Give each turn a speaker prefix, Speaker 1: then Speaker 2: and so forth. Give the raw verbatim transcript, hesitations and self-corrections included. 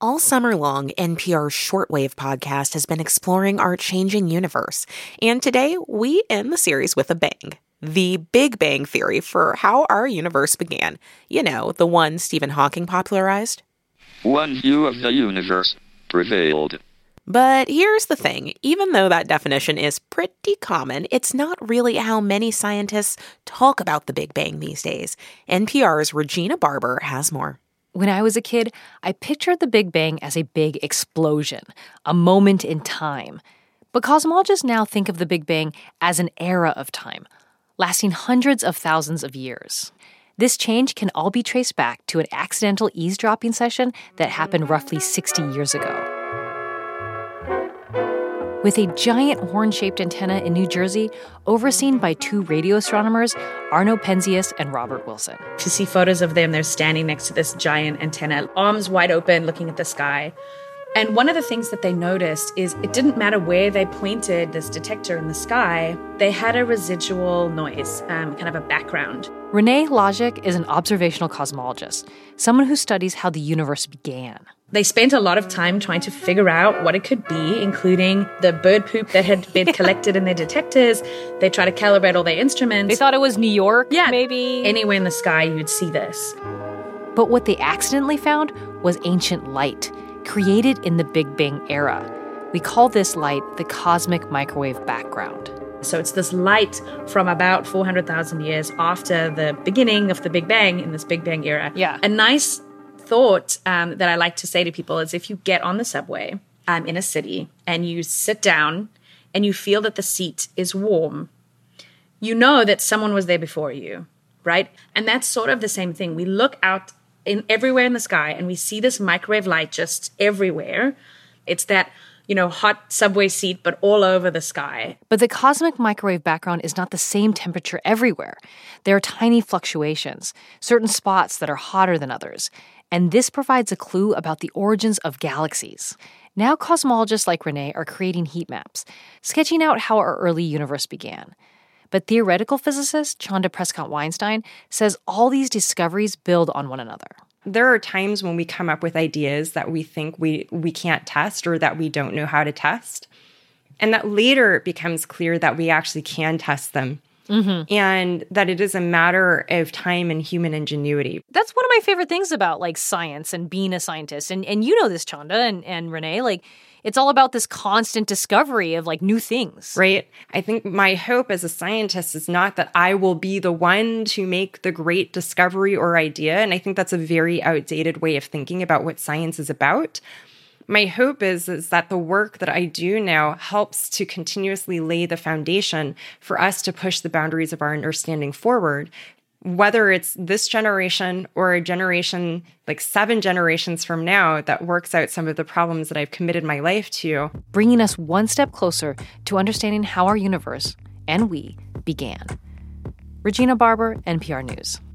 Speaker 1: All summer long, N P R's Shortwave podcast has been exploring our changing universe. And today, we end the series with a bang. The Big Bang Theory for how our universe began. You know, the one Stephen Hawking popularized.
Speaker 2: One view of the universe prevailed.
Speaker 1: But here's the thing. Even though that definition is pretty common, it's not really how many scientists talk about the Big Bang these days. N P R's Regina Barber has more.
Speaker 3: When I was a kid, I pictured the Big Bang as a big explosion, a moment in time. But cosmologists now think of the Big Bang as an era of time, lasting hundreds of thousands of years. This change can all be traced back to an accidental eavesdropping session that happened roughly sixty years ago. With a giant horn-shaped antenna in New Jersey, overseen by two radio astronomers, Arno Penzias and Robert Wilson.
Speaker 4: To see photos of them, they're standing next to this giant antenna, arms wide open, looking at the sky. And one of the things that they noticed is it didn't matter where they pointed this detector in the sky, they had a residual noise, um, kind of a background.
Speaker 3: Renee Logic is an observational cosmologist, someone who studies how the universe began.
Speaker 4: They spent a lot of time trying to figure out what it could be, including the bird poop that had been collected in their detectors. They tried to calibrate all their instruments.
Speaker 3: They thought it was New York,
Speaker 4: yeah,
Speaker 3: maybe?
Speaker 4: Anywhere in the sky, you'd see this.
Speaker 3: But what they accidentally found was ancient light, created in the Big Bang era. We call this light the cosmic microwave background.
Speaker 4: So it's this light from about four hundred thousand years after the beginning of the Big Bang in this Big Bang era.
Speaker 3: Yeah.
Speaker 4: A nice thought um, that I like to say to people is if you get on the subway um, in a city and you sit down and you feel that the seat is warm, you know that someone was there before you, right? And that's sort of the same thing. We look out in everywhere in the sky and we see this microwave light just everywhere. It's that, you know, hot subway seat, but all over the sky.
Speaker 3: But the cosmic microwave background is not the same temperature everywhere. There are tiny fluctuations, certain spots that are hotter than others. And this provides a clue about the origins of galaxies. Now cosmologists like Renee are creating heat maps, sketching out how our early universe began. But theoretical physicist Chanda Prescott-Weinstein says all these discoveries build on one another.
Speaker 5: There are times when we come up with ideas that we think we, we can't test or that we don't know how to test. And that later it becomes clear that we actually can test them. Mm-hmm. And that it is a matter of time and human ingenuity.
Speaker 3: That's one of my favorite things about like science and being a scientist. And and you know this, Chanda and, and Renee, like it's all about this constant discovery of like new things.
Speaker 5: Right. I think my hope as a scientist is not that I will be the one to make the great discovery or idea. And I think that's a very outdated way of thinking about what science is about. My hope is, is that the work that I do now helps to continuously lay the foundation for us to push the boundaries of our understanding forward, whether it's this generation or a generation like seven generations from now that works out some of the problems that I've committed my life to.
Speaker 3: Bringing us one step closer to understanding how our universe, and we, began. Regina Barber, N P R News.